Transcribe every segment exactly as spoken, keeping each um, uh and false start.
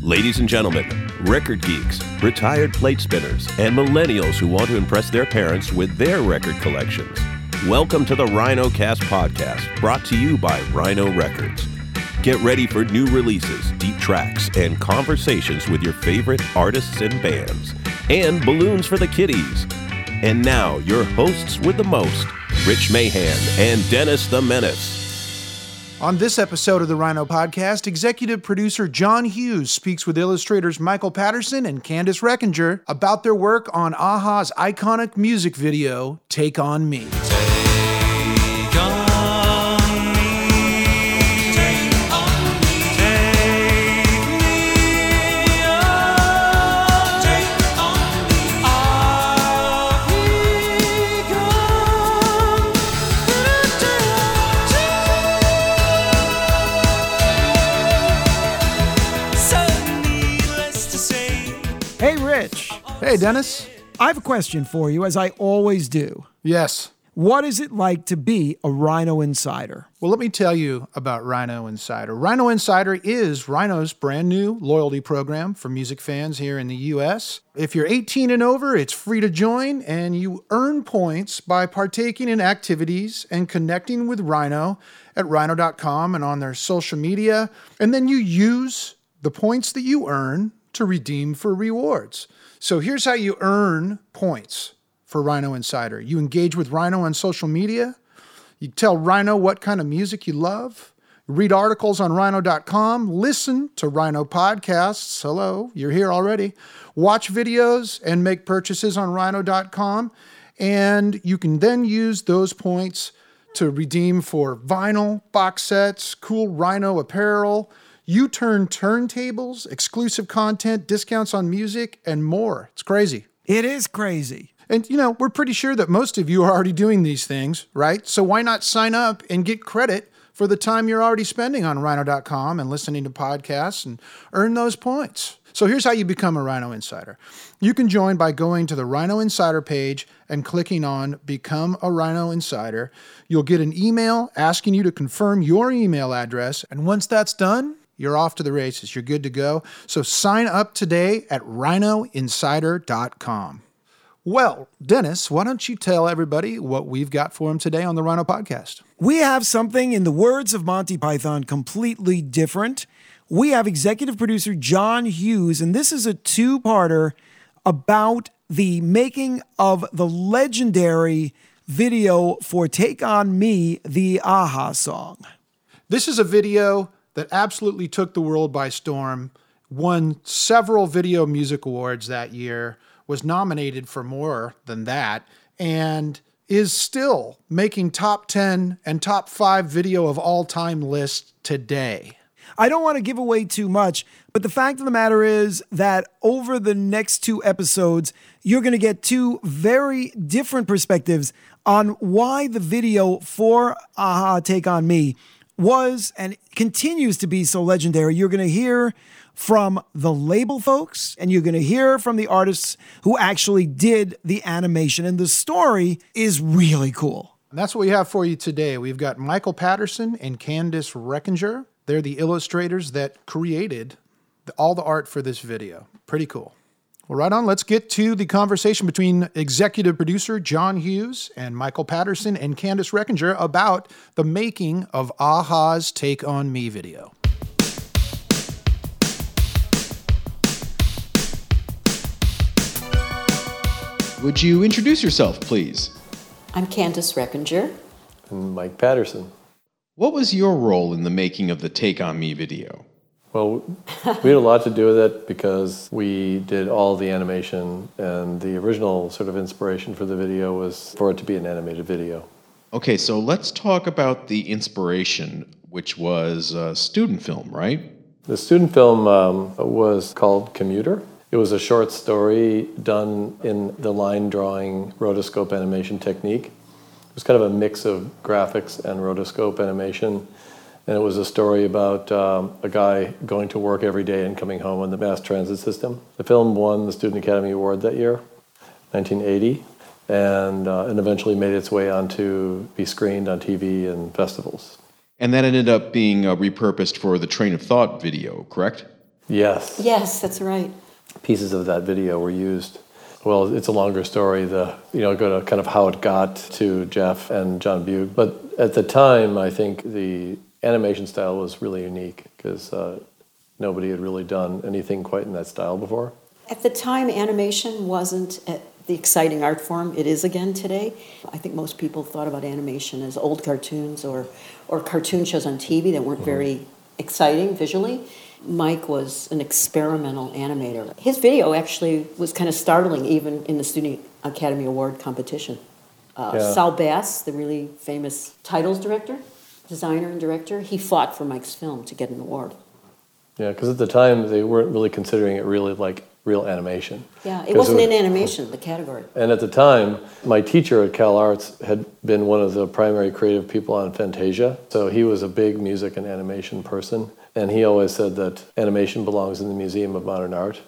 Ladies and gentlemen, record geeks, retired plate spinners, and millennials who want to impress their parents with their record collections. Welcome to the RhinoCast podcast, brought to you by Rhino Records. Get ready for new releases, deep tracks, and conversations with your favorite artists and bands, and balloons for the kiddies. And now, your hosts with the most, Rich Mahan and Dennis the Menace. On this episode of the Rhino Podcast, executive producer John Hughes speaks with illustrators Michael Patterson and Candice Reckinger about their work on a-ha's iconic music video, Take On Me. Hey, Rich. Hey, Dennis. I have a question for you, as I always do. Yes. What is it like to be a Rhino Insider? Well, let me tell you about Rhino Insider. Rhino Insider is Rhino's brand new loyalty program for music fans here in the U S. If you're eighteen and over, it's free to join, and you earn points by partaking in activities and connecting with Rhino at rhino dot com and on their social media. And then you use the points that you earn to redeem for rewards. So here's how you earn points for Rhino Insider. You engage with Rhino on social media. You tell Rhino what kind of music you love. Read articles on rhino dot com. Listen to Rhino podcasts. Hello, you're here already. Watch videos and make purchases on rhino dot com. And you can then use those points to redeem for vinyl, box sets, cool Rhino apparel, U-turn turntables, exclusive content, discounts on music, and more. It's crazy. It is crazy. And, you know, we're pretty sure that most of you are already doing these things, right? So why not sign up and get credit for the time you're already spending on rhino dot com and listening to podcasts and earn those points? So here's how you become a Rhino Insider. You can join by going to the Rhino Insider page and clicking on Become a Rhino Insider. You'll get an email asking you to confirm your email address. And once that's done, you're off to the races. You're good to go. So sign up today at rhino insider dot com. Well, Dennis, why don't you tell everybody what we've got for them today on the Rhino Podcast? We have something, in the words of Monty Python, completely different. We have executive producer John Hughes, and this is a two-parter about the making of the legendary video for Take On Me, the a-ha song. This is a video that absolutely took the world by storm, won several Video Music Awards that year, was nominated for more than that, and is still making top ten and top five video of all time lists today. I don't want to give away too much, but the fact of the matter is that over the next two episodes, you're going to get two very different perspectives on why the video for a-ha Take On Me was and continues to be so legendary. You're going to hear from the label folks, and you're going to hear from the artists who actually did the animation. And the story is really cool. And that's what we have for you today. We've got Michael Patterson and Candice Reckinger. They're the illustrators that created the, all the art for this video. Pretty cool. Well, right on. Let's get to the conversation between executive producer John Hughes and Michael Patterson and Candice Reckinger about the making of a-ha's Take On Me video. Would you introduce yourself, please? I'm Candice Reckinger. And Mike Patterson. What was your role in the making of the Take On Me video? Well, we had a lot to do with it because we did all the animation, and the original sort of inspiration for the video was for it to be an animated video. Okay, so let's talk about the inspiration, which was a student film, right? The student film um, was called Commuter. It was a short story done in the line drawing rotoscope animation technique. It was kind of a mix of graphics and rotoscope animation. And it was a story about um, a guy going to work every day and coming home on the mass transit system. The film won the Student Academy Award that year, nineteen eighty, and, uh, and eventually made its way on to be screened on T V and festivals. And that ended up being uh, repurposed for the Train of Thought video, correct? Yes. Yes, that's right. Pieces of that video were used. Well, it's a longer story, the you know, go to kind of how it got to Jeff and John Bugh. But at the time, I think the animation style was really unique because uh, nobody had really done anything quite in that style before. At the time, animation wasn't uh, the exciting art form it is again today. I think most people thought about animation as old cartoons or, or cartoon shows on T V that weren't mm-hmm. very exciting visually. Mike was an experimental animator. His video actually was kind of startling even in the Student Academy Award competition. Uh, yeah. Saul Bass, the really famous titles director, designer and director, he fought for Mike's film to get an award. Yeah, because at the time they weren't really considering it really like real animation. Yeah, it wasn't it was, in animation, the category. And at the time, my teacher at Cal Arts had been one of the primary creative people on Fantasia, so he was a big music and animation person. And he always said that animation belongs in the Museum of Modern Art,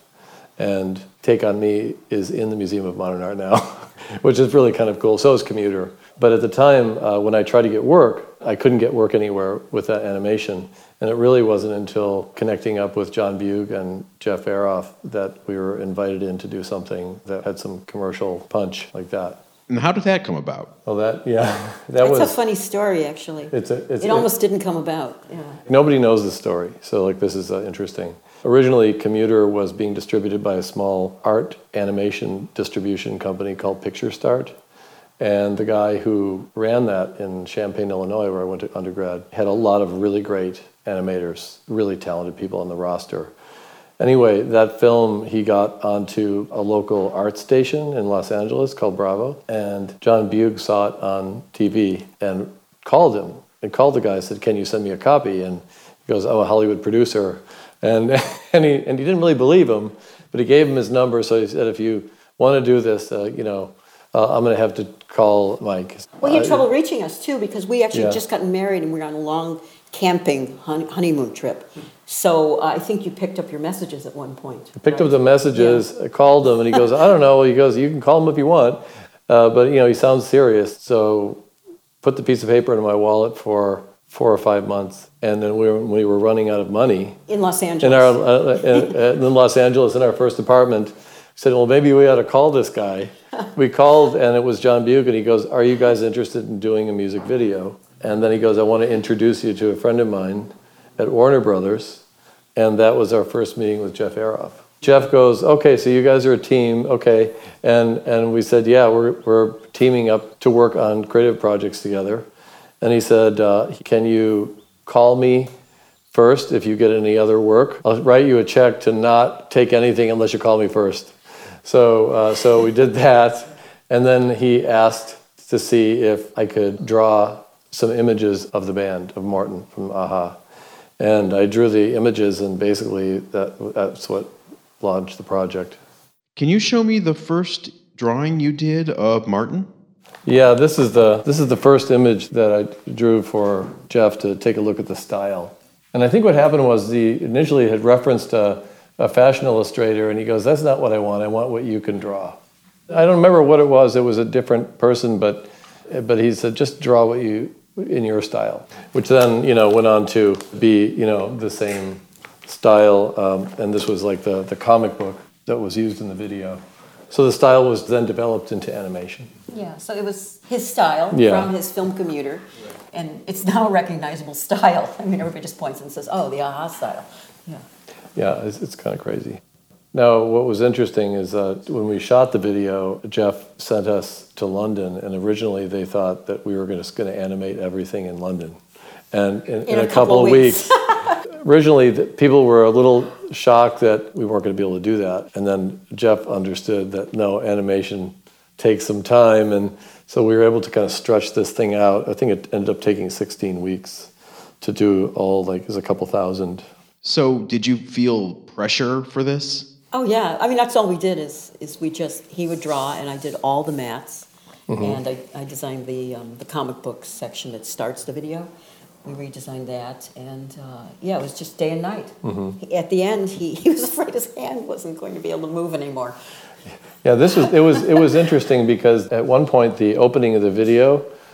and Take On Me is in the Museum of Modern Art now, which is really kind of cool. So is Commuter. But at the time, uh, when I tried to get work, I couldn't get work anywhere with that animation. And it really wasn't until connecting up with John Bugh and Jeff Aroff that we were invited in to do something that had some commercial punch like that. And how did that come about? Oh, that, yeah. That That's was a funny story, actually. It's a, it's, it almost it, didn't come about. Yeah. Nobody knows the story, so like this is uh, interesting. Originally, Commuter was being distributed by a small art animation distribution company called Picture Start. And the guy who ran that in Champaign, Illinois, where I went to undergrad, had a lot of really great animators, really talented people on the roster. Anyway, that film, he got onto a local art station in Los Angeles called Bravo, and John Bugh saw it on T V and called him, and called the guy and said, "Can you send me a copy?" And he goes, "I'm a Hollywood producer." And, and, he, and he didn't really believe him, but he gave him his number, so he said, "If you want to do this, uh, you know, uh, I'm going to have to call Mike." Well, he had uh, trouble reaching us, too, because we actually yeah. just gotten married and we were on a long camping hun- honeymoon trip. So uh, I think you picked up your messages at one point. I picked right? up the messages, yeah. I called him, and he goes, "I don't know." He goes, "You can call him if you want, uh, but you know he sounds serious." So put the piece of paper in my wallet for four or five months, and then we were, we were running out of money in Los Angeles. In our uh, in, in Los Angeles, in our first apartment. We said, "Well, maybe we ought to call this guy." We called, and it was John Bugh, and he goes, "Are you guys interested in doing a music video?" And then he goes, "I want to introduce you to a friend of mine at Warner Brothers." And that was our first meeting with Jeff Aroff. Jeff goes, "Okay, so you guys are a team, okay." And and we said, "Yeah, we're we're teaming up to work on creative projects together." And he said, uh, "Can you call me first if you get any other work? I'll write you a check to not take anything unless you call me first." So uh, so we did that. And then he asked to see if I could draw some images of the band, of Morton from a-ha. And I drew the images, and basically that that's what launched the project. Can you show me the first drawing you did of Martin? Yeah, this is the this is the first image that I drew for Jeff to take a look at the style. And I think what happened was he initially had referenced a, a fashion illustrator, and he goes, "That's not what I want. I want what you can draw." I don't remember what it was. It was a different person, but but he said, "Just draw what you in your style," which then, you know, went on to be, you know, the same style. Um, and this was like the, the comic book that was used in the video. So the style was then developed into animation. Yeah, so it was his style yeah. from his film Commuter. And it's now a recognizable style. I mean, everybody just points and says, "Oh, the a-ha style." Yeah. Yeah, it's, it's kind of crazy. Now, what was interesting is that when we shot the video, Jeff sent us to London, and originally they thought that we were just going to animate everything in London. And in, in, in a, a couple, couple of weeks, weeks originally the, people were a little shocked that we weren't going to be able to do that. And then Jeff understood that, no, animation takes some time, and so we were able to kind of stretch this thing out. I think it ended up taking sixteen weeks to do all, like, it was a couple thousand. So did you feel pressure for this? Oh yeah, I mean that's all we did is is we just he would draw and I did all the mats, mm-hmm. and I, I designed the um, the comic book section that starts the video. We redesigned that, and uh, yeah, it was just day and night. Mm-hmm. He, at the end, he, he was afraid his hand wasn't going to be able to move anymore. Yeah, this was it was it was interesting because at one point the opening of the video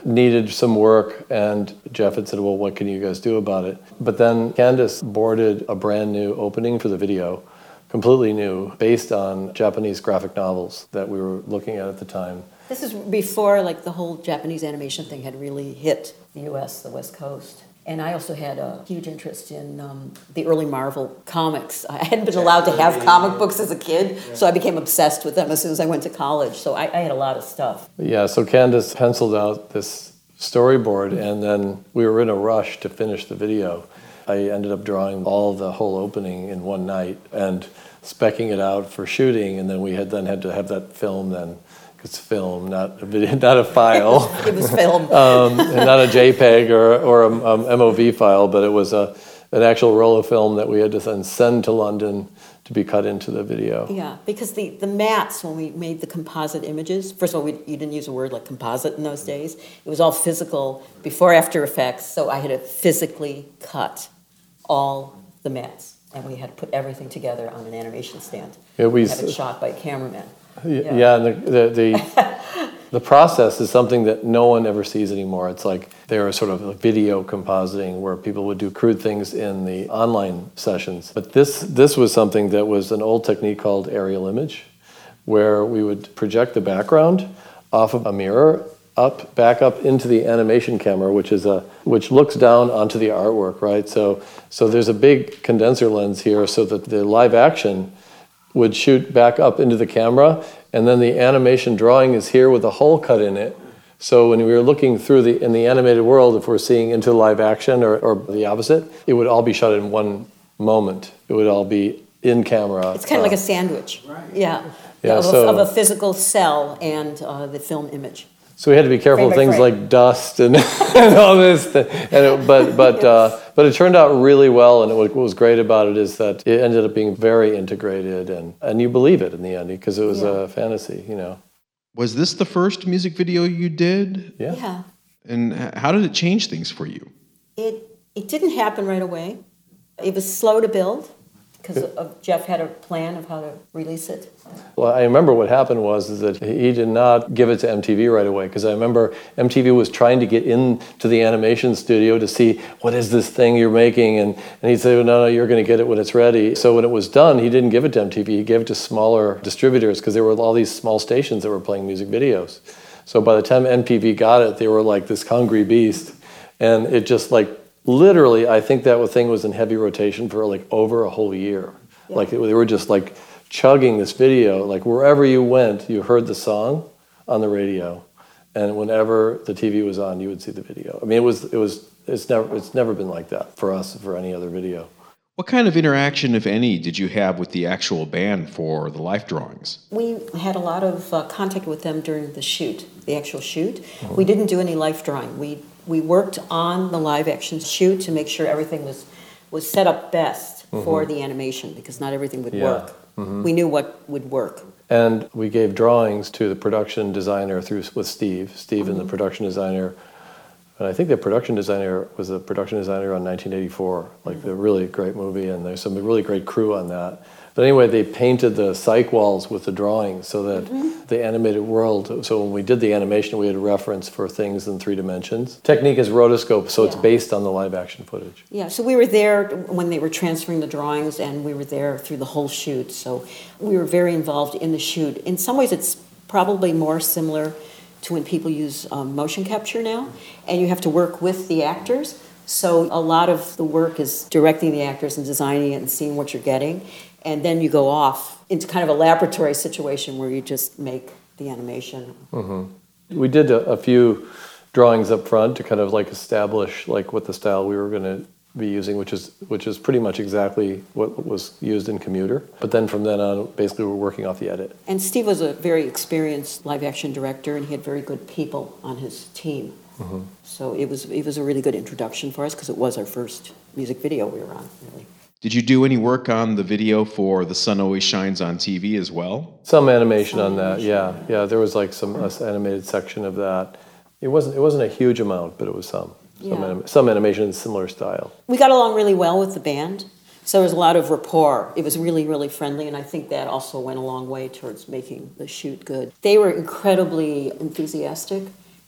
needed some work, and Jeff had said, well, what can you guys do about it? But then Candace boarded a brand new opening for the video, completely new, based on Japanese graphic novels that we were looking at at the time. This is before like the whole Japanese animation thing had really hit the U S, the West Coast. And I also had a huge interest in um, the early Marvel comics. I hadn't been allowed to have comic books as a kid, so I became obsessed with them as soon as I went to college. So I, I had a lot of stuff. Yeah, so Candace penciled out this storyboard, and then we were in a rush to finish the video. I ended up drawing all the whole opening in one night and speccing it out for shooting, and then we had then had to have that film then. It's film, not a video, not a file. It was film. um, and not a JPEG or, or a um, M O V file, but it was a, an actual roll of film that we had to then send to London to be cut into the video. Yeah, because the, the mats, when we made the composite images, first of all, we, you didn't use a word like composite in those days. It was all physical before After Effects, so I had to physically cut all the mats. And we had to put everything together on an animation stand. Yeah, we have it shot by a cameraman. Yeah, yeah, and the the the, the process is something that no one ever sees anymore. It's like there are sort of like video compositing where people would do crude things in the online sessions. But this this was something that was an old technique called aerial image, where we would project the background off of a mirror up back up into the animation camera, which is a which looks down onto the artwork, right? So so there's a big condenser lens here, so that the live action would shoot back up into the camera, and then the animation drawing is here with a hole cut in it. So when we were looking through the in the animated world, if we're seeing into live action or, or the opposite, it would all be shot in one moment. It would all be in camera. It's kind of uh, like a sandwich. Right. Yeah. Yeah. Of, So, a, of a physical cell and uh, the film image. So we had to be careful of things frame. like dust and, and all this. And it, but but uh, but it turned out really well. And it, what was great about it is that it ended up being very integrated, and, and you believe it in the end because it was yeah. a fantasy, you know. Was this the first music video you did? Yeah. Yeah. And how did it change things for you? It it didn't happen right away. It was slow to build because of Jeff had a plan of how to release it. Well, I remember what happened was is that he did not give it to M T V right away, because I remember M T V was trying to get into the animation studio to see, what is this thing you're making? And, and he'd say, well, no, no, you're going to get it when it's ready. So when it was done, he didn't give it to M T V. He gave it to smaller distributors, because there were all these small stations that were playing music videos. So by the time M T V got it, they were like this hungry beast. And it just like, literally, I think that thing was in heavy rotation for like over a whole year. Yeah. Like it, they were just like chugging this video. Like wherever you went, you heard the song on the radio, and whenever the T V was on, you would see the video. I mean, it was it was it's never it's never been like that for us for any other video. What kind of interaction, if any, did you have with the actual band for the life drawings? We had a lot of uh, contact with them during the shoot, the actual shoot. Mm-hmm. We didn't do any life drawing. We we worked on the live action shoot to make sure everything was was set up best mm-hmm. for the animation, because not everything would yeah. work. Mm-hmm. We knew what would work. And we gave drawings to the production designer through with Steve, Steve mm-hmm. and the production designer. And I think the production designer was a production designer on nineteen eighty-four, like mm-hmm. a really great movie, and there's some really great crew on that. But anyway, they painted the cyc walls with the drawings so that mm-hmm. the animated world, so when we did the animation, we had a reference for things in three dimensions. Technique is rotoscope, so yeah. it's based on the live action footage. Yeah, so we were there when they were transferring the drawings, and we were there through the whole shoot. So we were very involved in the shoot. In some ways, it's probably more similar to when people use um, motion capture now, and you have to work with the actors. So a lot of the work is directing the actors and designing it and seeing what you're getting. And then you go off into kind of a laboratory situation where you just make the animation. Mm-hmm. We did a, a few drawings up front to kind of like establish like what the style we were going to be using, which is which is pretty much exactly what was used in Commuter. But then from then on, basically we're working off the edit. And Steve was a very experienced live action director, and he had very good people on his team. Mm-hmm. So it was it was a really good introduction for us, because it was our first music video we were on, really. Did you do any work on the video for The Sun Always Shines on T V as well? Some animation some on animation, that, yeah. yeah. Yeah, there was like some uh, animated section of that. It wasn't it wasn't a huge amount, but it was some. Some, yeah. anim- some animation in similar style. We got along really well with the band, so there was a lot of rapport. It was really, really friendly, and I think that also went a long way towards making the shoot good. They were incredibly enthusiastic,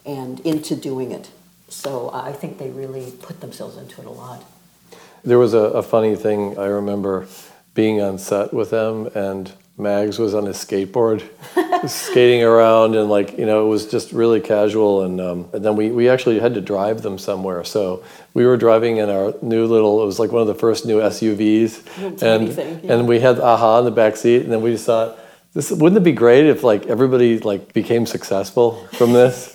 and into doing it. So I think they really put themselves into it a lot. There was a, a funny thing. I remember being on set with them, and Mags was on his skateboard, skating around, and like, you know, it was just really casual. And, um, and then we, we actually had to drive them somewhere. So we were driving in our new little, it was like one of the first new S U Vs. And, thing, yeah. and we had A-ha in the back seat, and then we just thought, this, wouldn't it be great if like everybody like became successful from this?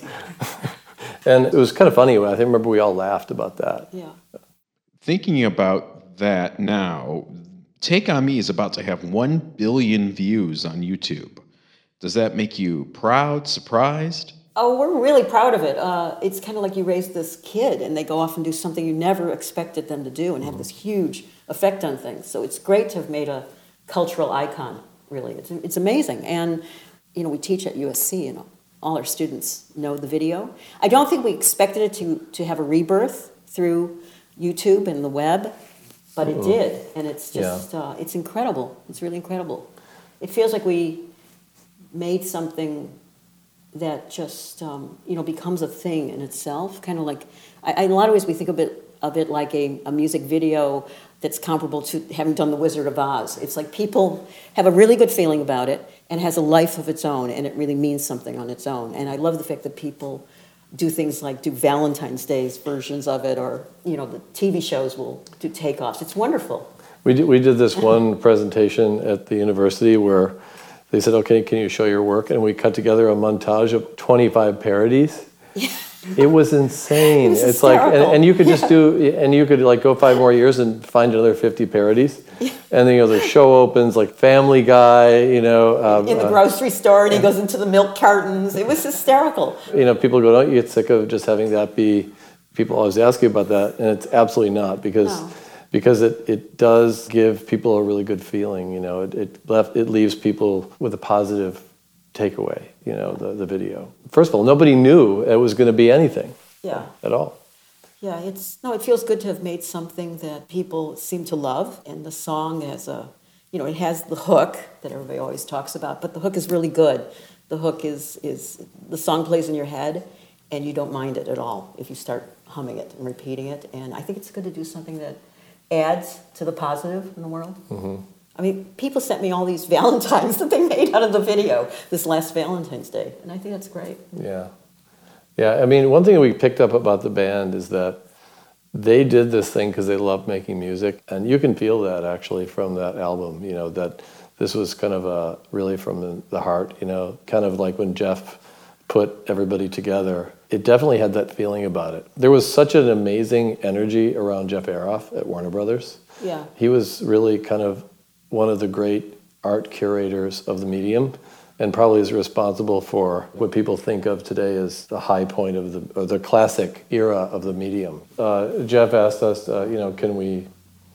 And it was kind of funny. I think remember we all laughed about that. Yeah. Thinking about that now, Take On Me is about to have one billion views on YouTube. Does that make you proud, surprised? Oh, we're really proud of it. Uh, it's kind of like you raise this kid and they go off and do something you never expected them to do and have this huge effect on things. So it's great to have made a cultural icon, really. It's, it's amazing. And, you know, we teach at U S C, and all our students know the video. I don't think we expected it to, to have a rebirth through YouTube and the web, but it did, and it's just, yeah. uh, it's incredible. It's really incredible. It feels like we made something that just, um, you know, becomes a thing in itself, kind of like, I, in a lot of ways we think of it, of it like a, a music video that's comparable to having done The Wizard of Oz. It's like people have a really good feeling about it and has a life of its own, and it really means something on its own. And I love the fact that people do things like do Valentine's Day's versions of it, or, you know, the T V shows will do takeoffs. It's wonderful. We did, we did this one presentation at the university where they said, okay, can you show your work? And we cut together a montage of twenty-five parodies. Yeah. It was insane. It was it's like, and, and you could just yeah. do, and you could like go five more years and find another fifty parodies. Yeah. And then, you know, the show opens like Family Guy, you know. Um, in the uh, grocery store, and he goes into the milk cartons. It was hysterical. You know, people go, don't you get sick of just having that be, people always ask you about that, and it's absolutely not, because no. because it, it does give people a really good feeling, you know. It it, left, it leaves people with a positive takeaway, you know, the, the video. First of all, nobody knew it was going to be anything yeah. at all. Yeah, it's no, it feels good to have made something that people seem to love, and the song has a, you know, it has the hook that everybody always talks about, but the hook is really good. The hook is, is the song plays in your head, and you don't mind it at all if you start humming it and repeating it, and I think it's good to do something that adds to the positive in the world. Mm-hmm. I mean, people sent me all these Valentines that they made out of the video this last Valentine's Day, and I think that's great. Yeah. Yeah, I mean, one thing we picked up about the band is that they did this thing because they loved making music, and you can feel that actually from that album, you know, that this was kind of a, really from the, the heart, you know, kind of like when Jeff put everybody together. It definitely had that feeling about it. There was such an amazing energy around Jeff Aroff at Warner Brothers. Yeah. He was really kind of one of the great art curators of the medium, and probably is responsible for what people think of today as the high point of the, or the classic era of the medium. Uh, Jeff asked us, uh, you know, can we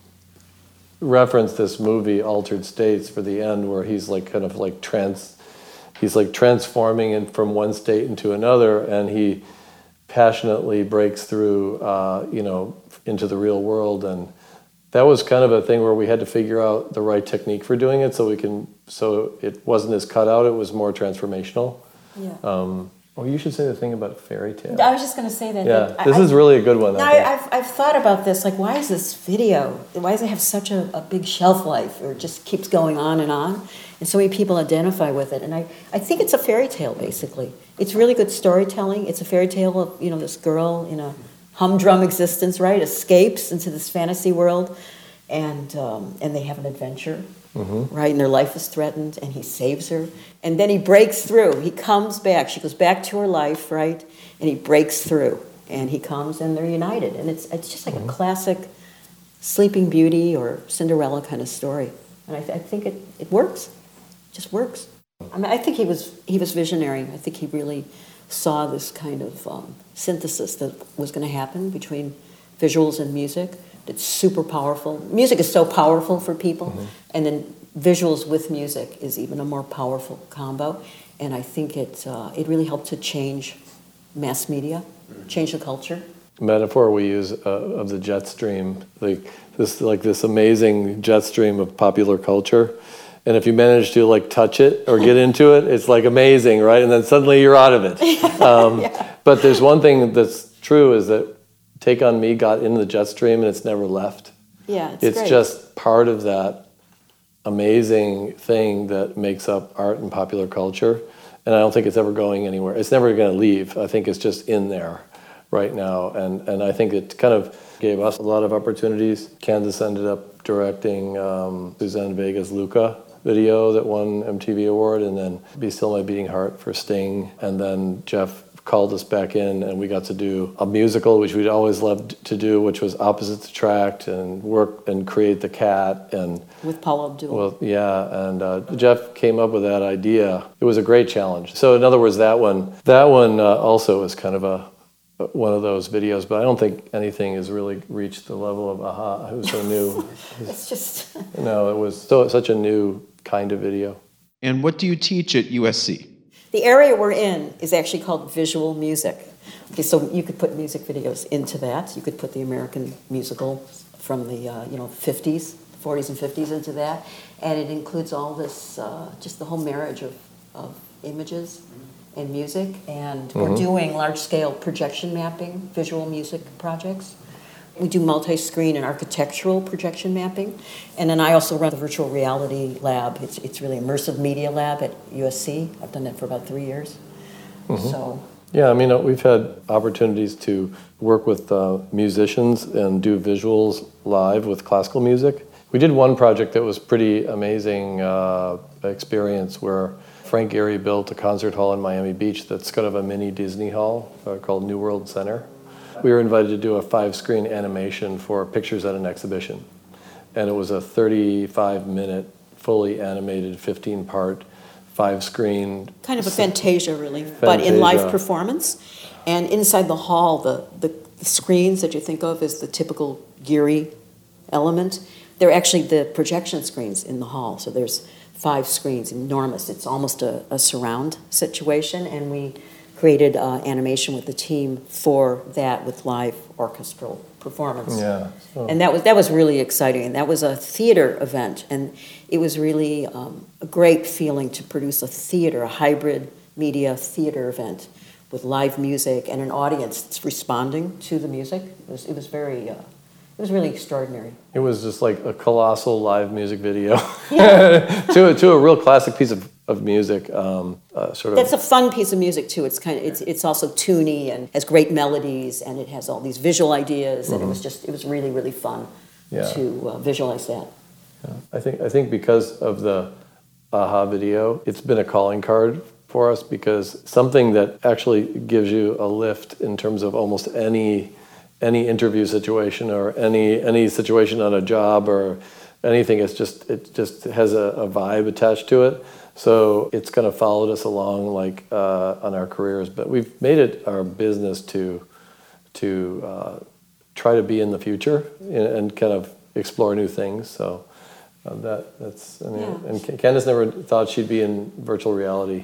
reference this movie, Altered States, for the end, where he's like kind of like trans, he's like transforming in, from one state into another, and he passionately breaks through, uh, you know, into the real world. And that was kind of a thing where we had to figure out the right technique for doing it, so we can, so it wasn't as cut out, it was more transformational. Yeah. Um, oh, you should say the thing about fairy tale. I was just going to say that. Yeah, that this I, is really a good one. No, I think. I've, I've thought about this, like, why is this video, why does it have such a, a big shelf life, or it just keeps going on and on, and so many people identify with it, and I, I think it's a fairy tale, basically. It's really good storytelling. It's a fairy tale of, you know, this girl in a humdrum existence, right, escapes into this fantasy world, and um, and they have an adventure, mm-hmm. right, and their life is threatened, and he saves her, and then he breaks through. He comes back. She goes back to her life, right, and he breaks through, and he comes, and they're united, and it's it's just like mm-hmm. a classic Sleeping Beauty or Cinderella kind of story, and I, th- I think it, it works, it just works. I mean, I think he was he was visionary. I think he really saw this kind of um, synthesis that was going to happen between visuals and music. It's super powerful. Music is so powerful for people, mm-hmm. and then visuals with music is even a more powerful combo. And I think it uh, it really helped to change mass media, change the culture. Metaphor we use uh, of the jet stream, like this, like this amazing jet stream of popular culture. And if you manage to like touch it or get into it, it's like amazing, right? And then suddenly you're out of it. Um, yeah. But there's one thing that's true is that Take On Me got into the jet stream and it's never left. Yeah, it's, it's great. just part of that amazing thing that makes up art and popular culture. And I don't think it's ever going anywhere. It's never going to leave. I think it's just in there right now. And, and I think it kind of gave us a lot of opportunities. Candace ended up directing um, Suzanne Vega's Luca video that won M T V Award, and then Be Still My Beating Heart for Sting. And then Jeff called us back in and we got to do a musical, which we'd always loved to do, which was Opposites Attract, and work and create The Cat. And with Paula Abdul. Well, yeah, and uh, Jeff came up with that idea. It was a great challenge. So in other words, that one, that one uh, also was kind of a one of those videos, but I don't think anything has really reached the level of Aha. It was so new. It's just... No, it was so such a new kind of video. And what do you teach at U S C? The area we're in is actually called visual music. Okay, so you could put music videos into that. You could put the American musical from the uh, you know fifties, forties and fifties into that, and it includes all this, uh, just the whole marriage of, of images and music. And mm-hmm. we're doing large-scale projection mapping, visual music projects. We do multi-screen and architectural projection mapping. And then I also run the virtual reality lab. It's it's really immersive media lab at U S C. I've done that for about three years. Mm-hmm. So yeah, I mean, we've had opportunities to work with uh, musicians and do visuals live with classical music. We did one project that was pretty amazing uh, experience where Frank Gehry built a concert hall in Miami Beach that's kind of a mini Disney hall uh, called New World Center. We were invited to do a five-screen animation for Pictures at an Exhibition. And it was a thirty-five minute, fully animated, fifteen-part, five-screen... Kind of a Fantasia, really, Fantasia. But in live performance. And inside the hall, the, the screens that you think of as the typical Gehry element, they're actually the projection screens in the hall. So there's five screens, enormous. It's almost a, a surround situation, and we created uh, animation with the team for that with live orchestral performance. Yeah. So. And that was that was really exciting. And that was a theater event, and it was really um, a great feeling to produce a theater, a hybrid media theater event with live music and an audience that's responding to the music. It was it was very. Uh, It was really extraordinary. It was just like a colossal live music video yeah. to, to a real classic piece of, of music. Um, uh, sort of. That's a fun piece of music too. It's kind of it's it's also tuney and has great melodies, and it has all these visual ideas. Mm-hmm. And it was just it was really really fun yeah. to uh, visualize that. Yeah. I think I think because of the Aha video, it's been a calling card for us, because something that actually gives you a lift in terms of almost any. any interview situation or any any situation on a job or anything. It's just it just has a, a vibe attached to it. So it's kind of followed us along like uh, on our careers. But we've made it our business to to uh, try to be in the future and, and kind of explore new things. So uh, that that's I mean, yeah. And Candace never thought she'd be in virtual reality.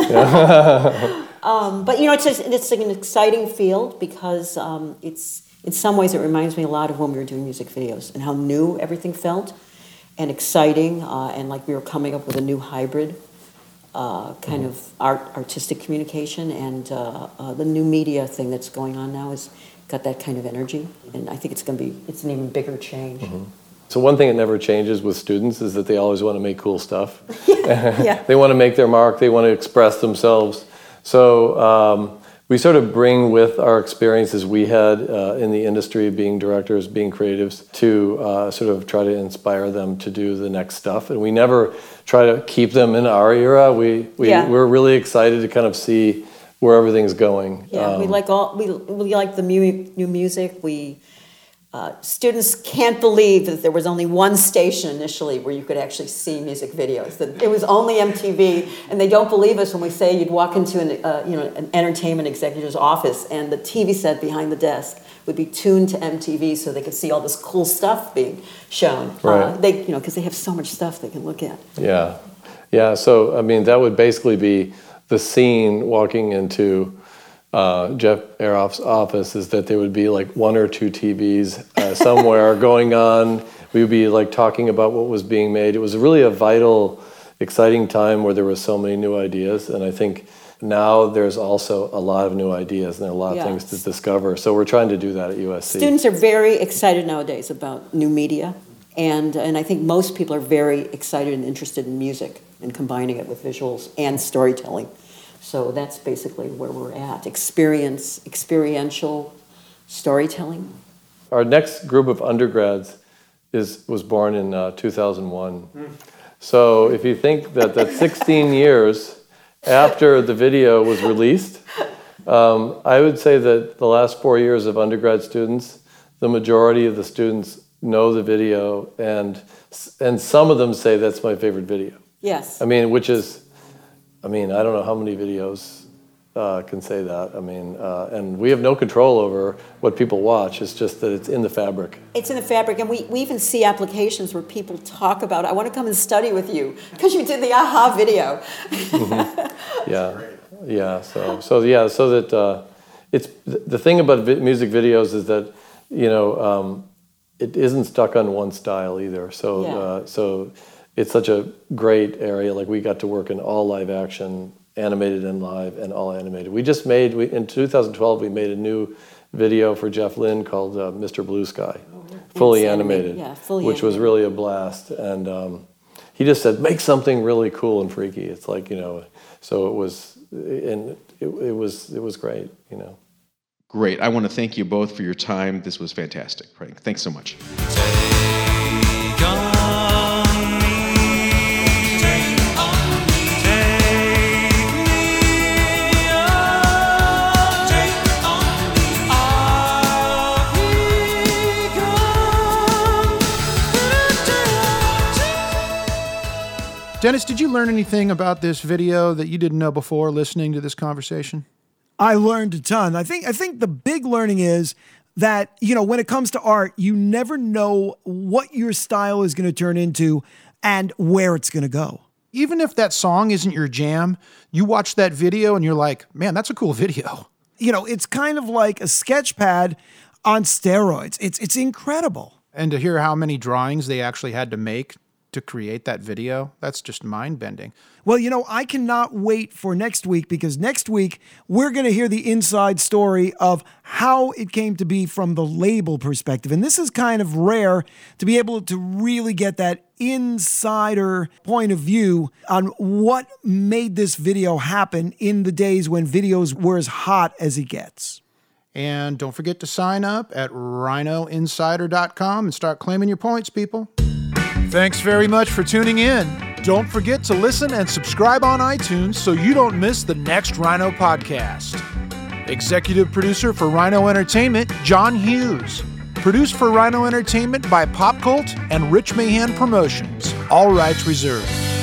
Um, but, you know, it's just, it's like an exciting field because um, it's, in some ways, it reminds me a lot of when we were doing music videos and how new everything felt and exciting, uh, and like we were coming up with a new hybrid uh, kind mm-hmm. of art, artistic communication, and uh, uh, the new media thing that's going on now has got that kind of energy, and I think it's going to be, it's an even bigger change. Mm-hmm. So one thing that never changes with students is that they always want to make cool stuff. yeah. yeah. They want to make their mark, they want to express themselves. So um, we sort of bring with our experiences we had uh, in the industry, being directors, being creatives, to uh, sort of try to inspire them to do the next stuff. And we never try to keep them in our era. We, we, yeah. we're really excited to kind of see where everything's going. Yeah, um, we like all we, we like the mu- new music. We Uh, students can't believe that there was only one station initially where you could actually see music videos. That it was only M T V, and they don't believe us when we say you'd walk into an, uh, you know, an entertainment executive's office, and the T V set behind the desk would be tuned to M T V so they could see all this cool stuff being shown. Right. Uh, they, you know, because they have so much stuff they can look at. Yeah, yeah. So I mean, that would basically be the scene walking into Uh, Jeff Aroff's office, is that there would be like one or two T Vs uh, somewhere going on we would be like talking about what was being made. It was really a vital, exciting time where there were so many new ideas, and I think now there's also a lot of new ideas and there are a lot Yes. of things to discover. So we're trying to do that at U S C. Students are very excited nowadays about new media, and, and I think most people are very excited and interested in music and combining it with visuals and storytelling. So that's basically where we're at. Experience, experiential storytelling. Our next group of undergrads is was born in uh, two thousand one. Mm. So if you think that that's sixteen years after the video was released, um, I would say that the last four years of undergrad students, the majority of the students know the video, and and some of them say that's my favorite video. Yes. I mean, which is, I mean, I don't know how many videos uh, can say that. I mean, uh, and we have no control over what people watch. It's just that it's in the fabric. It's in the fabric, and we, we even see applications where people talk about, I want to come and study with you because you did the AHA video. Mm-hmm. Yeah, yeah. So, so yeah, so that uh, it's the thing about vi- music videos is that you know um, it isn't stuck on one style either. So, Yeah. uh, so it's such a great area. Like we got to work in all live action, animated and live, and all animated. We just made we, in two thousand twelve. We made a new video for Jeff Lynne called uh, Mister Blue Sky, fully It's animated, animated, yeah, fully which was animated. really a blast. And um, he just said, make something really cool and freaky. It's like, you know, so it was, and it, it was it was great, you know. Great. I want to thank you both for your time. This was fantastic. Thanks so much. Dennis, did you learn anything about this video that you didn't know before listening to this conversation? I learned a ton. I think I think the big learning is that, you know, when it comes to art, you never know what your style is going to turn into and where it's going to go. Even if that song isn't your jam, you watch that video and you're like, man, that's a cool video. You know, it's kind of like a sketch pad on steroids. It's it's incredible. And to hear how many drawings they actually had to make to create that video, that's just mind-bending. Well, you know, I cannot wait for next week, because next week we're going to hear the inside story of how it came to be from the label perspective. And this is kind of rare to be able to really get that insider point of view on what made this video happen in the days when videos were as hot as it gets. And don't forget to sign up at rhino insider dot com and start claiming your points, people. Thanks very much for tuning in. Don't forget to listen and subscribe on iTunes so you don't miss the next Rhino podcast. Executive producer for Rhino Entertainment, John Hughes. Produced for Rhino Entertainment by Pop Cult and Rich Mahan Promotions. All rights reserved.